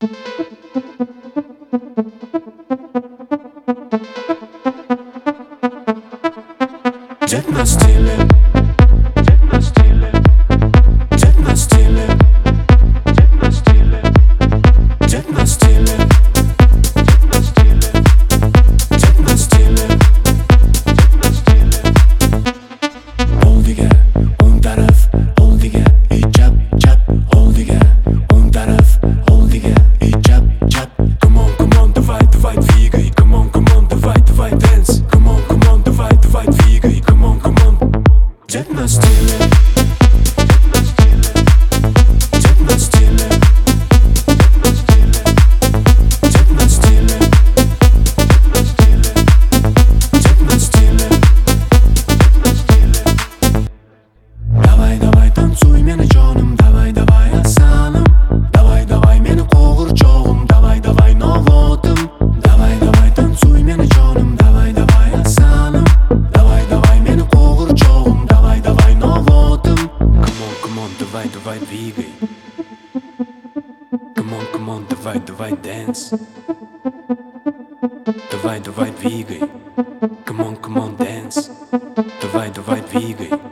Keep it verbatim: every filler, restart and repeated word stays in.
Techno stille, techno stille, techno stille, techno stille, techno stille, techno stille, techno stille, techno stille. Oldiga, un taraf, oldiga, i chap chap, oldiga, un taraf, oldiga, i chap chap. Come on, come on, давай, давай, двигай, come on, come on, давай, давай, dance, come on, come on, давай, давай, двигай, come on, come on. Techno stille, techno stille, techno stille, techno stille, techno stille, techno stille, techno stille, techno stille. Давай, давай, танцуй мeni canım, давай, давай, aslanım. Давай, давай, meni qo'g'irchog'im, давай, давай, novotim. Давай, давай, танцуй meni canım, давай, давай, aslanım. Давай, давай, meni qo'g'irchog'im, давай, давай, novotim. Come on, come on, давай, давай, двигай. Come on, come on, давай, давай, dance. Давай, давай, двигай. Come on, come on, dance. Давай, давай, двигай.